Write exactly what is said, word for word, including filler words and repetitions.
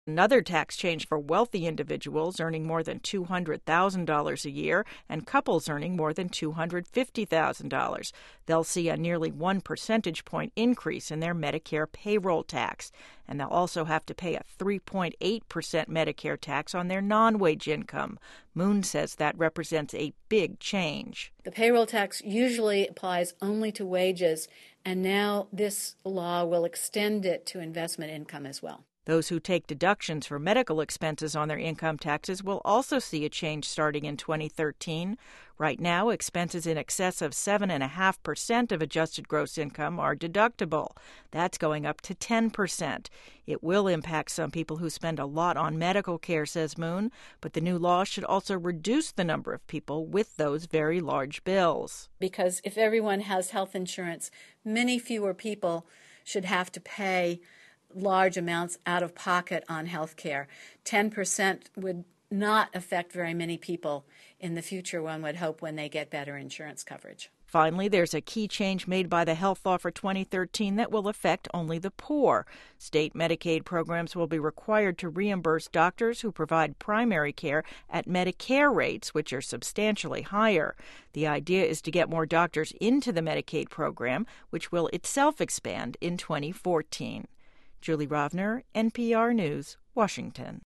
Another tax change for wealthy individuals earning more than two hundred thousand dollars a year and couples earning more than two hundred fifty thousand dollars. They'll see a nearly one percentage point increase in their Medicare payroll tax, and they'll also have to pay a three point eight percent Medicare tax on their non-wage income. Moon says that represents a big change. The payroll tax usually applies only to wages, and now this law will extend it to investment income as well. Those who take deductions for medical expenses on their income taxes will also see a change starting in twenty thirteen. Right now, expenses in excess of seven point five percent of adjusted gross income are deductible. That's going up to ten percent. It will impact some people who spend a lot on medical care, says Moon, but the new law should also reduce the number of people with those very large bills. Because if everyone has health insurance, many fewer people should have to pay large amounts out of pocket on health care. ten percent would not affect very many people in the future, one would hope, when they get better insurance coverage. Finally, there's a key change made by the health law for twenty thirteen that will affect only the poor. State Medicaid programs will be required to reimburse doctors who provide primary care at Medicare rates, which are substantially higher. The idea is to get more doctors into the Medicaid program, which will itself expand in twenty fourteen. Julie Rovner, N P R News, Washington.